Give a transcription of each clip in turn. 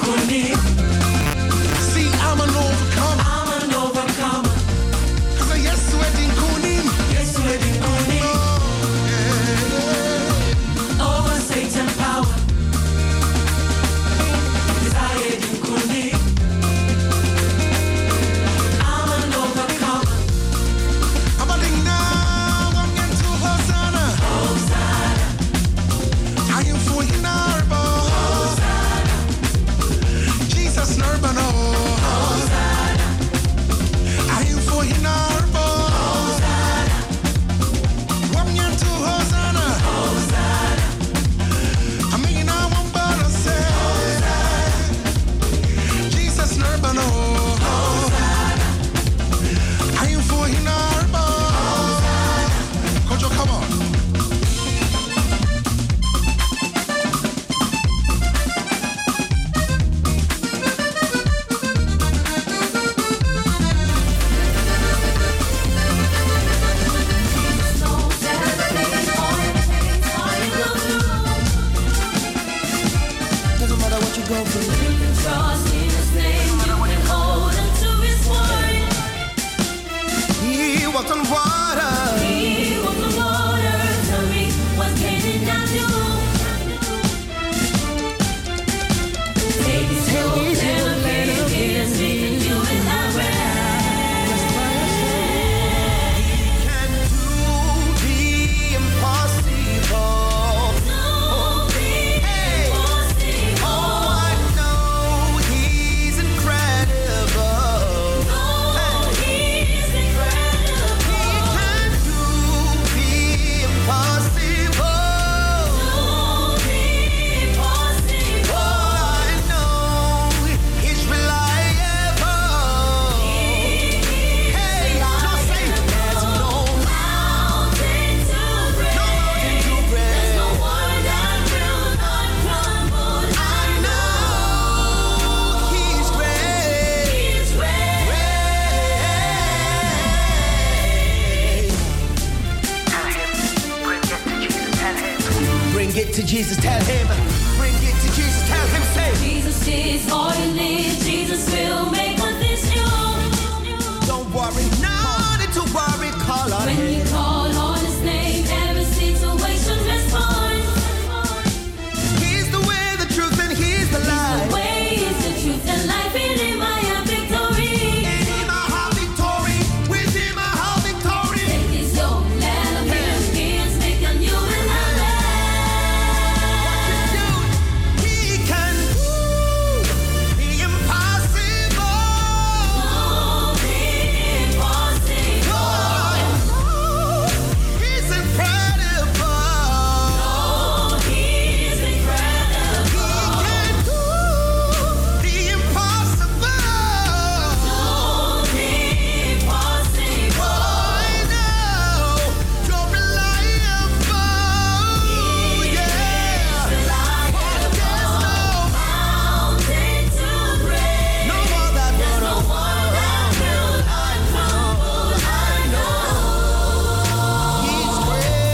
See, I'm an overcomer. Cause I yes wedding kunim. Over Satan power. Desired in kunim. I'm an overcomer. I'm a ding now. I'm into Hosanna. I am for you now. Jesus Nurbano. I am for you now. I'm into Hosanna. I mean, I won't bother say. Jesus Nurbano. I am for you now. Kojo, come on. Doesn't matter what you go through. Trust in His name, you can hold unto His word. He walked on water. He walked on water, tell me what can He not do? Take His yoke, never fear, He is leading you in that way. Can do the impossible. No, be impossible. Oh, I know He's incredible. No, He is incredible. He can do the impossible. No, be impossible. Oh, I know He's reliable. Hey, just say there's no Mountain to break. mountain too There's great. no word that will not crumble. I know He's great. He's great. Bring it to Jesus, tell him. Bring it to Jesus, tell him. Say, Jesus is all you need. Jesus will make all this new. don't worry, no need to worry. Call on When you him. call on His name, every situation responds. He's the way, the truth, and He's the The life. way is the truth and life. In Him I have victory. In him I have victory. With him I have victory. Take His yoke, let Him hear. He is making you in that He can do the impossible. way. Impossible. He's incredible. He's incredible. He can do the impossible. Impossible. I know you're reliable. Yeah. There's Mountain to break. no more that There's will no one that will not crumble. I know He's great.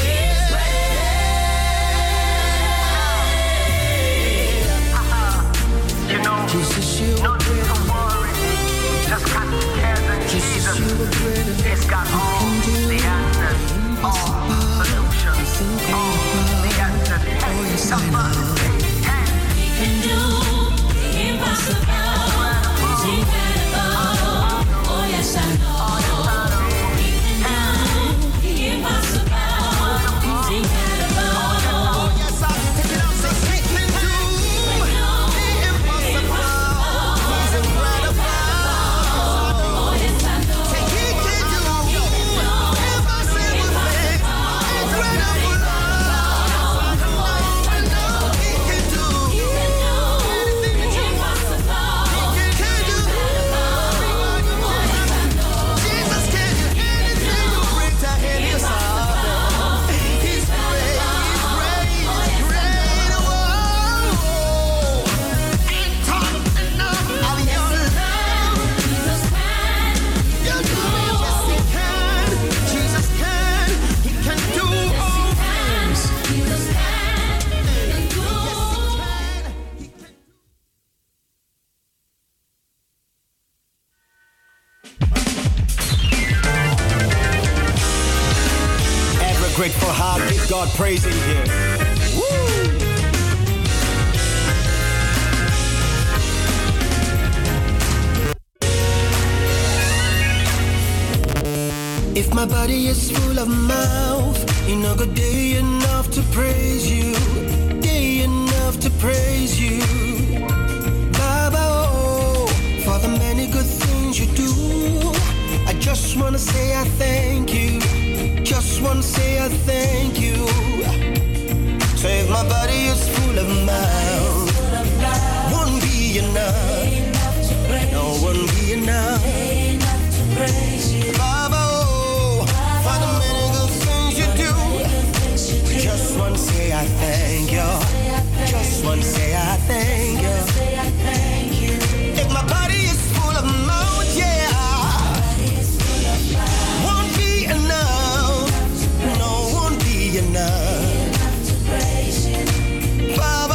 You know, Jesus, you no need to worry. Just cast your cares on Jesus. He's got all the answers, all solutions, all the answers. Hey, somebody say, hey. He can do the impossible. He's incredible. Oh yes, I know. He can do the impossible. He's incredible. Yes, I take it out. Say, He can do the impossible. He's incredible. Oh yes, I know. Say, He can do grateful heart, give God praise in here. Woo! If my body is full of mouth, you know good day enough to praise you, day enough to praise you. Baba, oh, for the many good things you do. I just wanna say I thank you, just wanna say I thank you. So if my body is full of mouth, won't be enough, no, won't be enough. Baba, for the many good things you do. Just want to say I thank you. Just want to say I thank you. If my body is full of mouth, yeah, won't be enough. No, won't be enough. Baba,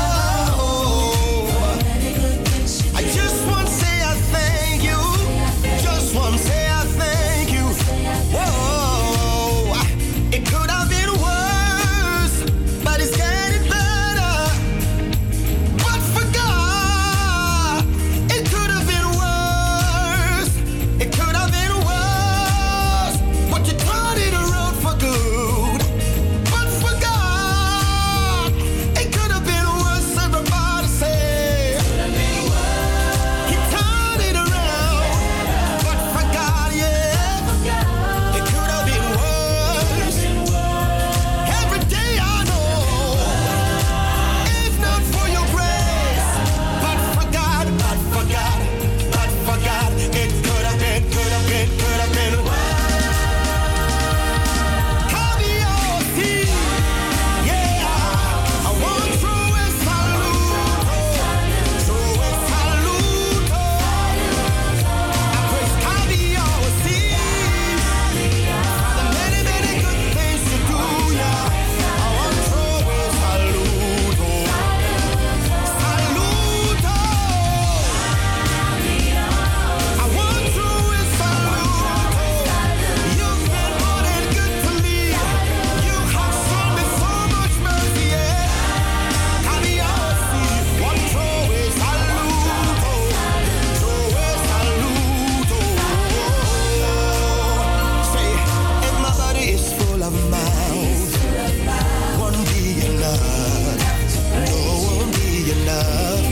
I just want to say I thank you. Just want to say I thank you. Whoa, it could have been worse, but it's getting better. But for God, it could have been worse. It could have been worse, but you turned it around for good. But for God, it could have been worse. Everybody say, He turned it around. But for God, yeah, it could have been worse. Every day I know, if not for your grace, but for God, but for God, but for God, it could have been worse. Kabiyesi, yeah, I want to throw a salute, I praise Kabiyesi for the many, many good things you do, yeah. I want to throw a salute, I want to throw a salute. You've been more than good to me. You have shown me so much mercy, yeah. Kabiyesi, want to throw a salute, Say, if my body is full of mouth, won't be enough. No, won't be enough.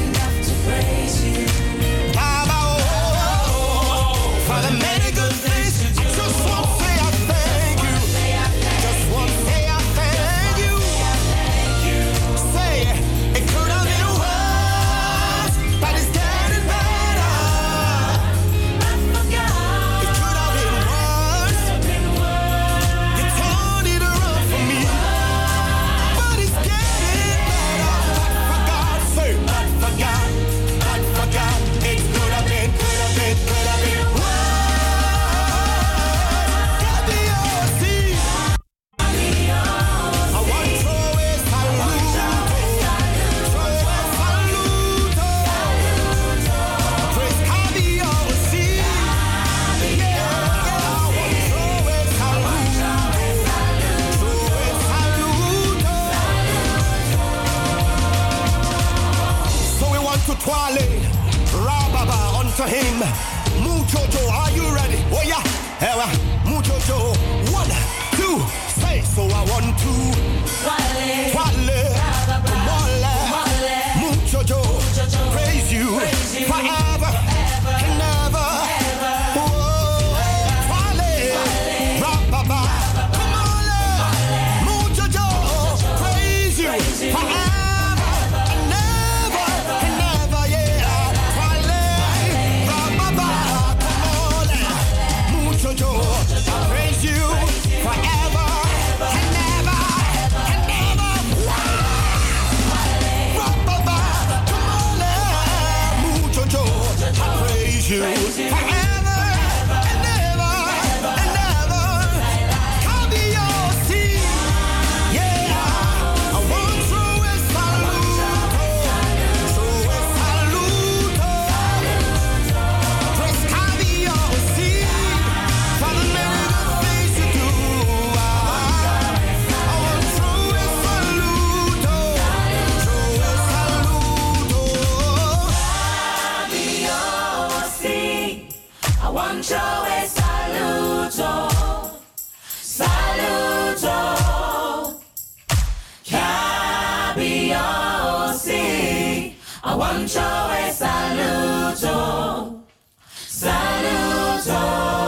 Baba, for the many good things, I just want to say I thank you. Just want to say I thank you. Say, it could have been worse, but it's getting better. It could have been worse. You turned it around for me, but it's getting better. But for God, say, but for God, it could have been worse. Kabiyesi, I want to throw a salute, praise Kabiyesi, yeah, I want to throw a salute. So we want to twirl Rababa unto him. Muchocho, are you ready? Oh yeah, Muchocho. 1, 2, say. So I want to twirl, Muchocho, praise you forever and ever. Whoa, twirl, Rababa, come on, Muchocho, praise you forever and ever, yeah. Twirl, Rababa, come on, Muchocho, I praise you forever and ever. Rababa, come on, Muchocho, I praise you forever and ever. Kabiyesi, yeah, I want to throw a salute, praise Kabiyesi for the many good things you do. Awancho e saluto, saluto.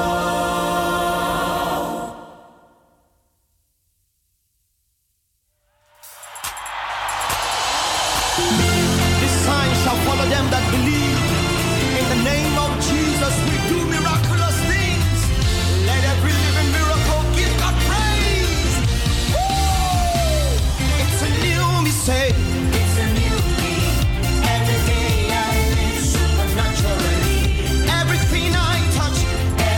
Follow them that believe. In the name of Jesus, we do miraculous things. Let every living miracle give God praise. Woo! It's a new me, say. It's a new me. Every day I live supernaturally. Everything I touch,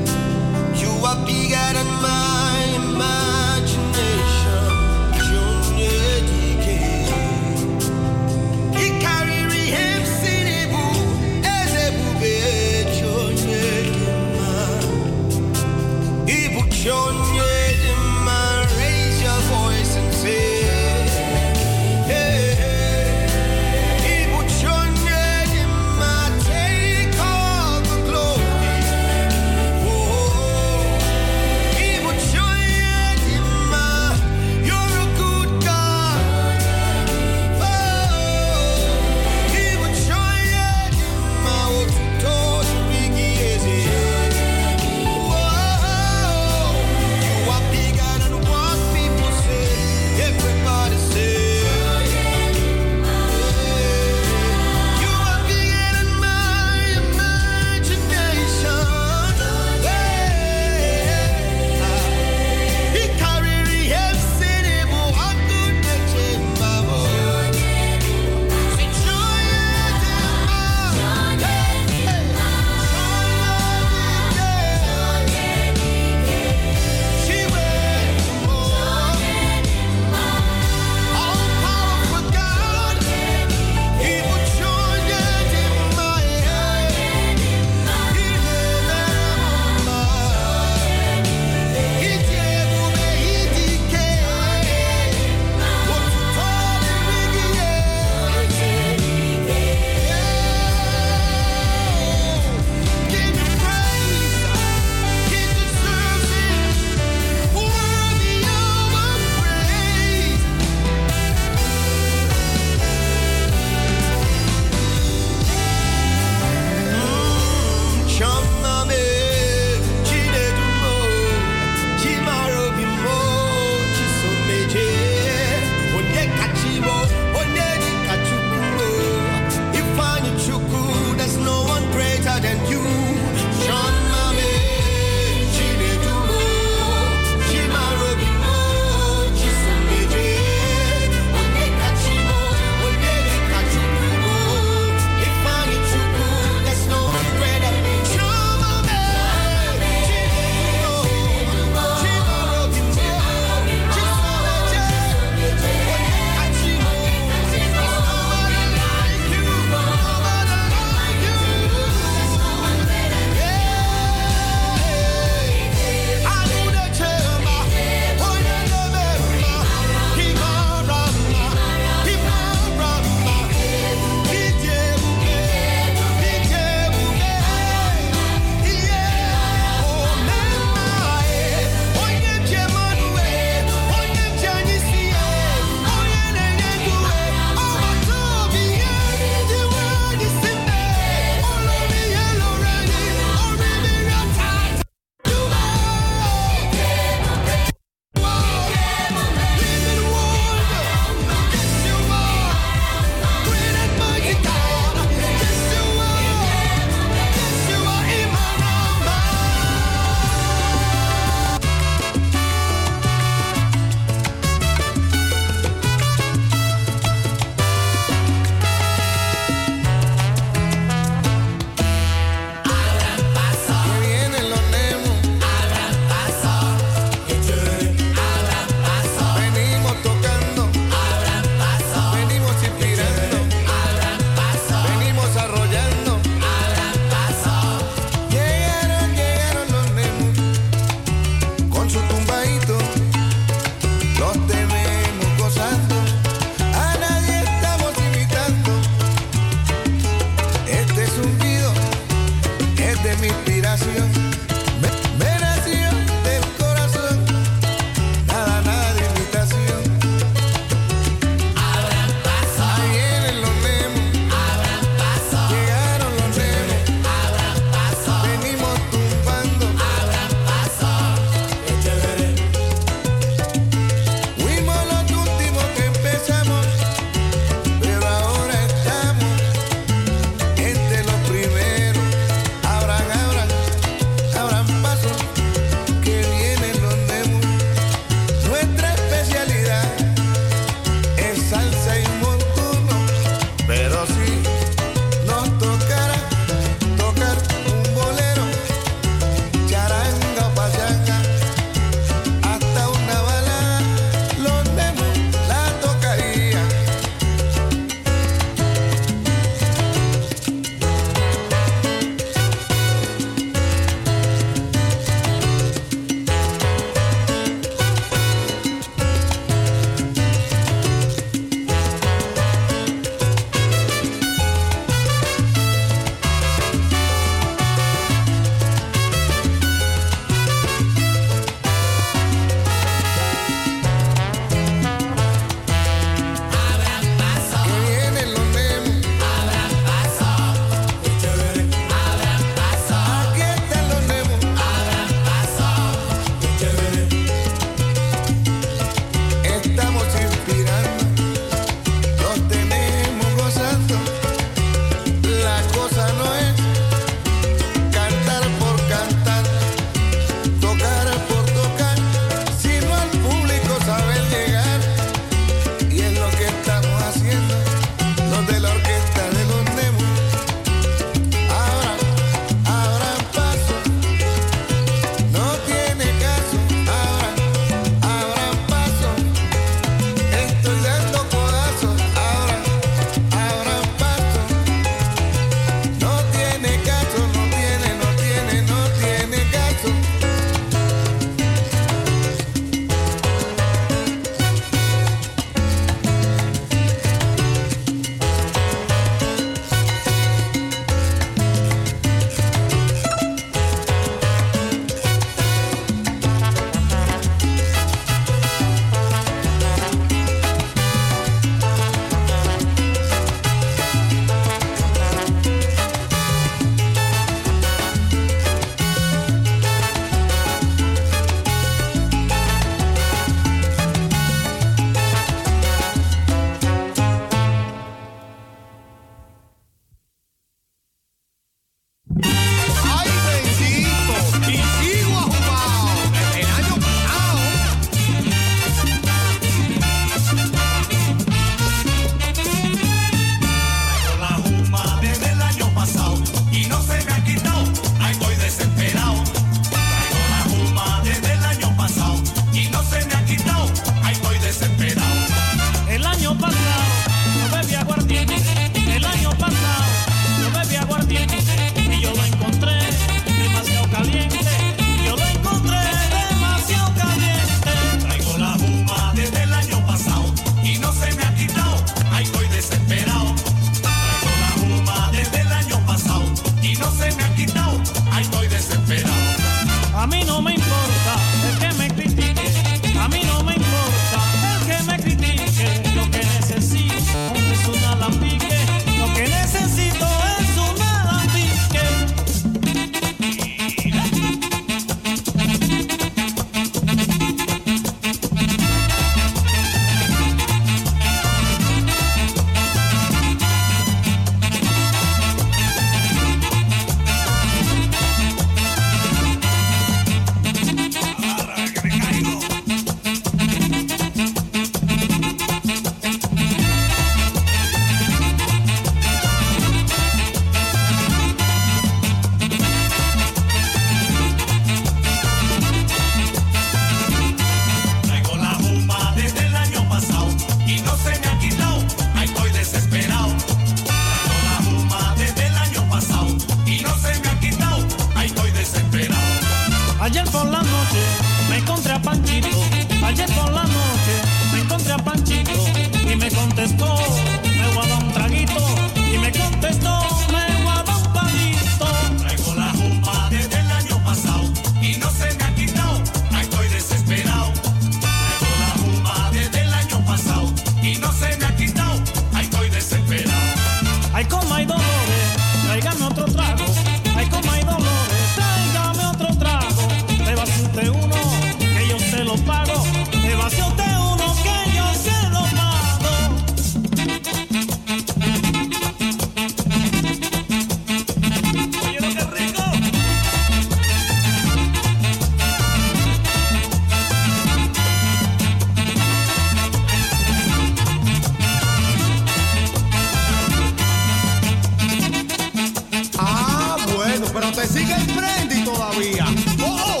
prende todavía. ¡Oh!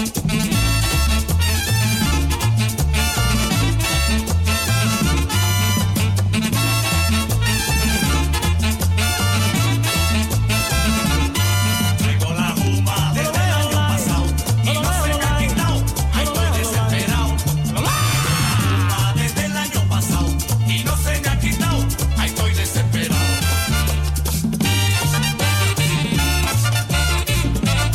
Traigo la juma desde el año pasado y no se me ha quitado. Ahí estoy desesperado. Juma desde el año pasado y no se me ha quitado. Ahí estoy desesperado.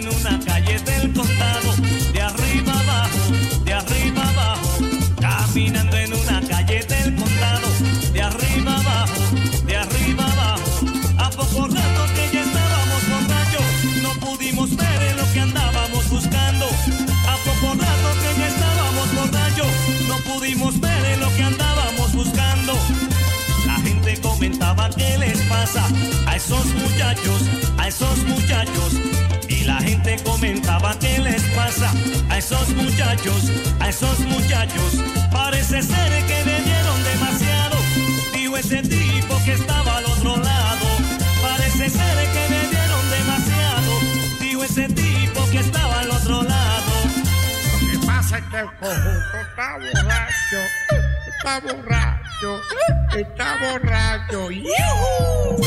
en una calle del condado, de arriba abajo, de arriba abajo, caminando en una calle del condado, de arriba abajo, de arriba abajo. A poco rato que ya estábamos borrachos, no pudimos ver lo que andábamos buscando. A poco rato que ya estábamos borrachos, no pudimos ver lo que andábamos buscando. La gente comentaba qué les pasa a esos muchachos, a esos muchachos. Y la gente comentaba qué les pasa a esos muchachos, a esos muchachos. Parece ser que le dieron demasiado, dijo ese tipo que estaba al otro lado. Parece ser que le dieron demasiado, dijo ese tipo que estaba al otro lado. Lo que pasa es que el conjunto está borracho, está borracho, está borracho. ¡Yuhu!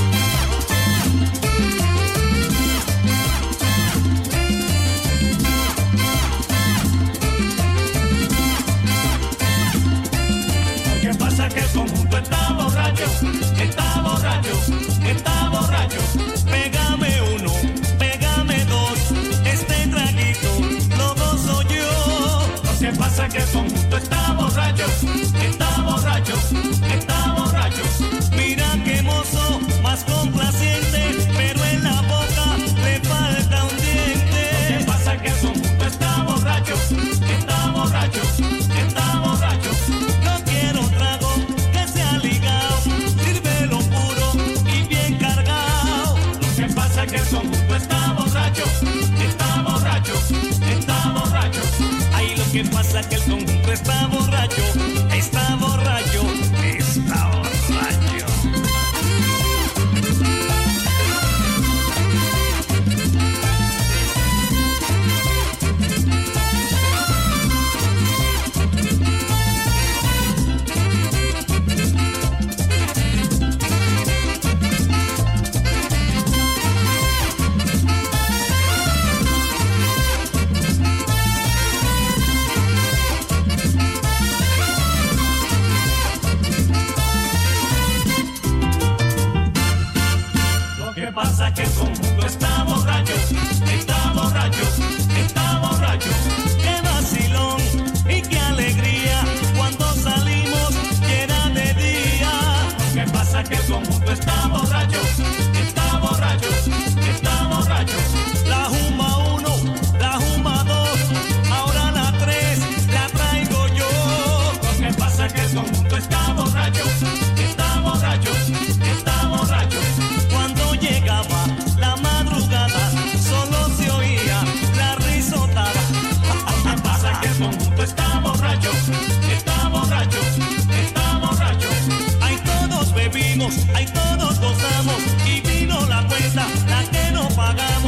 ¿Qué pasa? Que el conjunto está borracho, está borracho, está borracho. Pégame uno, pégame dos, este traguito lo gozo yo. Lo que pasa que el conjunto está borracho, está borracho, está borracho. Mira qué mozo, más complaciente, pero en la boca le falta un diente. Lo que pasa que el conjunto está borracho, está borracho, está borracho. No quiero trago que sea ligado, sírvelo puro y bien cargado. Lo que pasa es que el conjunto está borracho, está borracho, está borracho. Ahí lo que pasa es que el conjunto está borracho, está borracho, está borracho. Pasa que el conjunto está borracho, está borracho, está borracho. Qué vacilón y qué alegría cuando salimos llena de día. Lo que pasa que el conjunto está borracho, está borracho, está borracho. La Juma 1, la Juma 2, ahora la 3 la traigo yo. Lo que pasa que el conjunto está borracho, está borracho, está borracho. Cuando llegaba la madrugada, solo se oía la risotada. Lo que pasa es que el conjunto está borracho, está borracho, está borracho. Ahí todos bebimos, ahí todos gozamos, y vino la cuenta, la que no pagamos.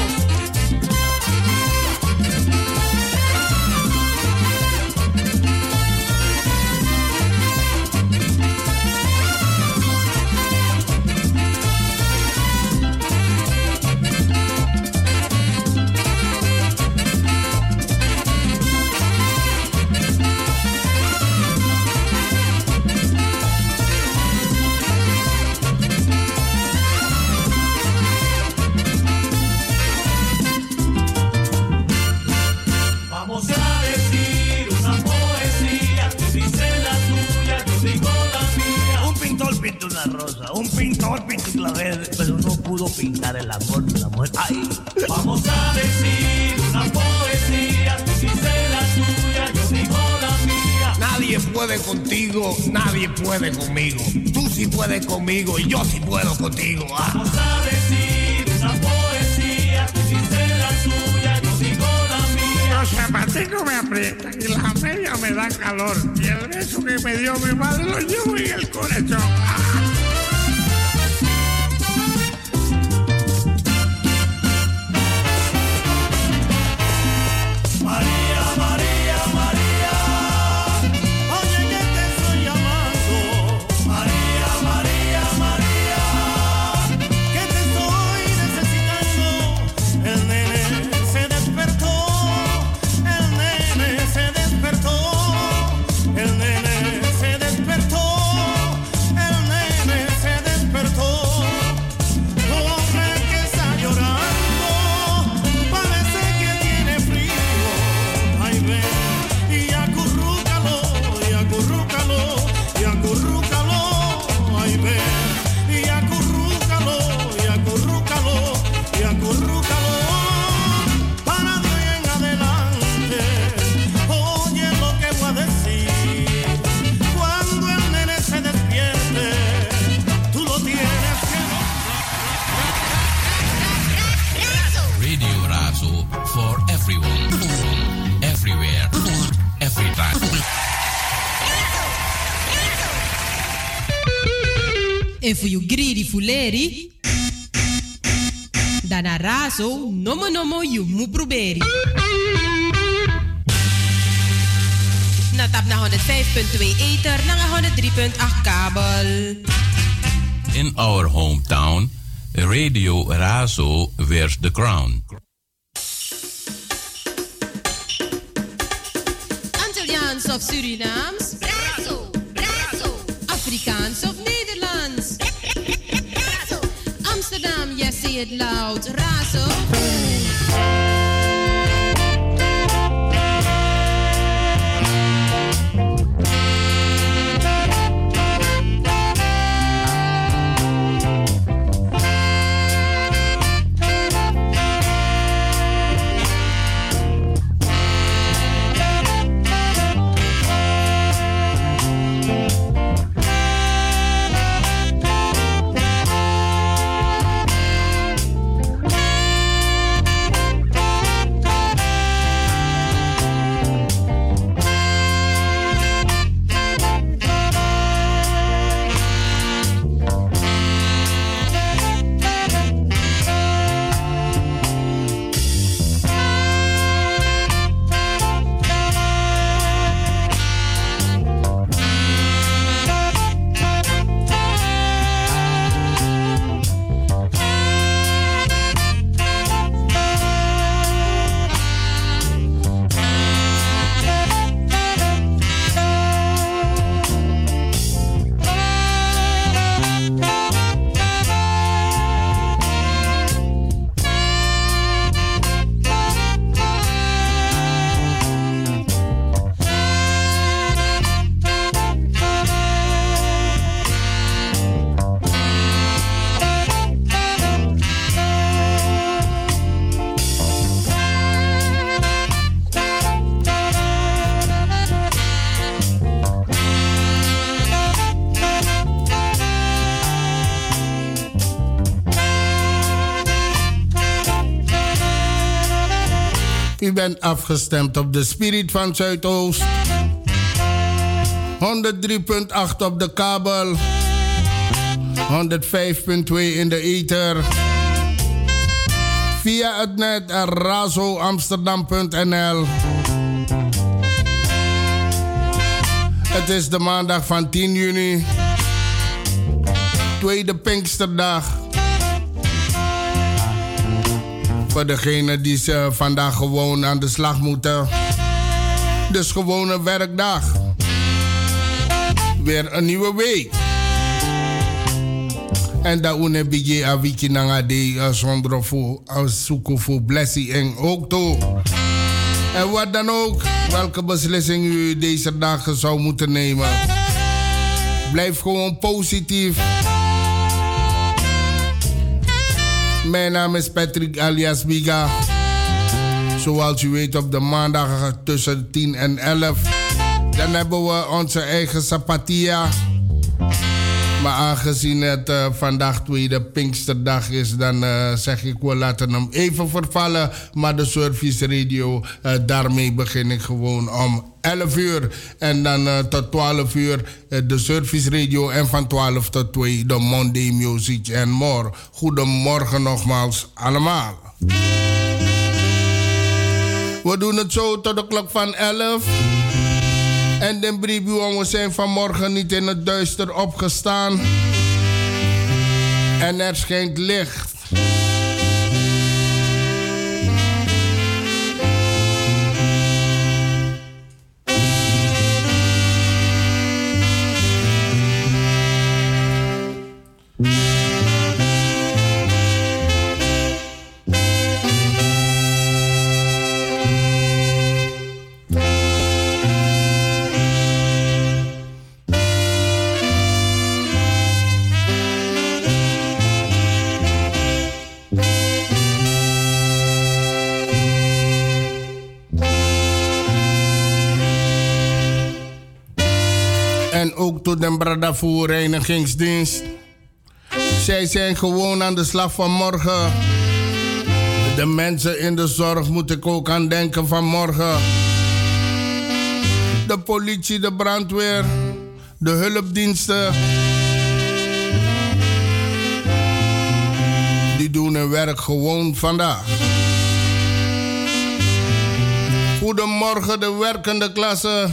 Un pintor pintó un clavel, pero no pudo pintar el amor de la mujer. ¡Ay! Vamos a decir una poesía, tú dices la tuya, yo digo la mía. Nadie puede contigo, nadie puede conmigo. Tú sí puedes conmigo y yo sí puedo contigo. Ah. Vamos a decir una poesía, tú dices la tuya, yo digo la mía. Los zapaticos me aprietan y las medias me dan calor. Y el beso que me dio mi madre lo llevo en el corazón. ¡Ah! El nene se despertó, el nene En voor you greedy fuleri, dan a raso, nomo you mu proberi. Na tap na 105.2 ether, na 103.8 kabel. In our hometown, Radio Razo wears the crown. Antilliaans of Surinaams? Razo, Razo. Afrikaans of Nederlands? Razo. Amsterdam, yes, say it loud. Razo. U bent afgestemd op de Spirit van Zuidoost. 103.8 op de kabel. 105.2 in de ether. Via het net razoamsterdam.nl. Het is de maandag van 10 juni. Tweede Pinksterdag. Voor degenen die vandaag gewoon aan de slag moeten. Dus gewoon een werkdag. Weer een nieuwe week. En dat une bigye a wiki nanga de zonder voor zoeken voor blessing en ook toe. En wat dan ook, welke beslissing u deze dagen zou moeten nemen. Blijf gewoon positief. Mijn naam is Patrick alias Biga. Zoals u weet op de maandag tussen 10 en 11. Dan hebben we onze eigen Zapatia. Maar aangezien het vandaag tweede Pinksterdag is, dan zeg ik we laten hem even vervallen. Maar de Service Radio, daarmee begin ik gewoon om 11 uur. En dan tot 12 uur de Service Radio. En van 12 tot 2 de Monday Music and More. Goedemorgen nogmaals allemaal. We doen het zo tot de klok van 11. En de preview, we zijn vanmorgen niet in het duister opgestaan. En er schijnt licht. En ook tot de Bradavoer Reinigingsdienst. Zij zijn gewoon aan de slag van morgen. De mensen in de zorg moet ik ook aan denken vanmorgen. De politie, de brandweer, de hulpdiensten. jullie doen hun werk gewoon vandaag. Goedemorgen de werkende klasse.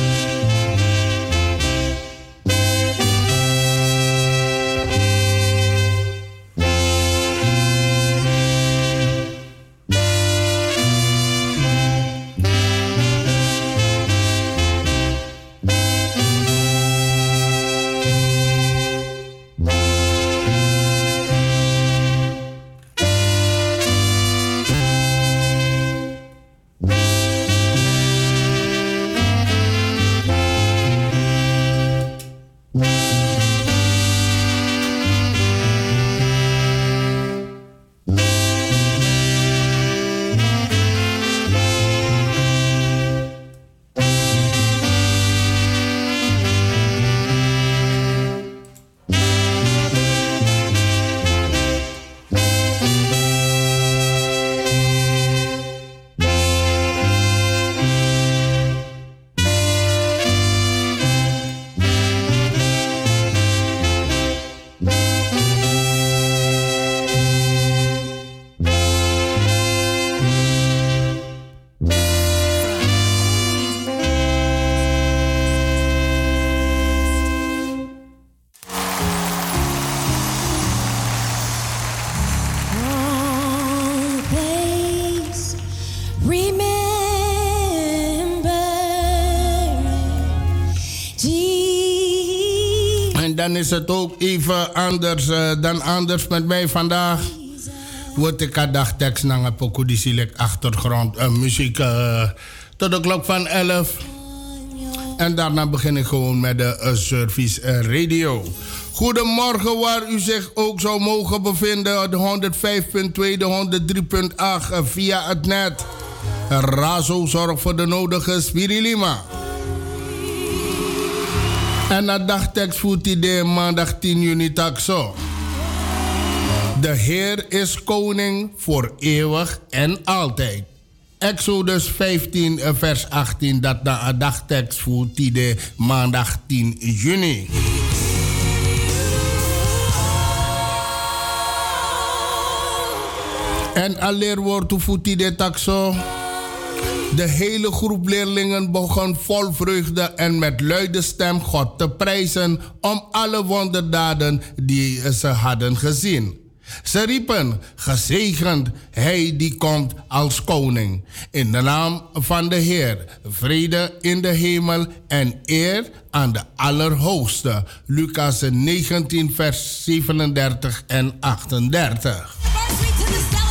Dan is het ook even anders dan anders met mij vandaag. Word ik een dagtekst naar een pokoe achtergrond muziek tot de klok van 11. En daarna begin ik gewoon met de service radio. Goedemorgen waar u zich ook zou mogen bevinden. De 105.2, de 103.8 via het net. Razo zorgt voor de nodige Spirilima. En de dagtekst voert idee maandag 10 juni taxo. De Heer is koning voor eeuwig en altijd. Exodus 15 vers 18 dat de dagtekst voert idee maandag 10 juni. En alleer wordt voert idee taxo. De hele groep leerlingen begon vol vreugde en met luide stem God te prijzen om alle wonderdaden die ze hadden gezien. Ze riepen, gezegend hij die komt als koning. In de naam van de Heer, vrede in de hemel en eer aan de Allerhoogste. Lucas 19 vers 37 en 38.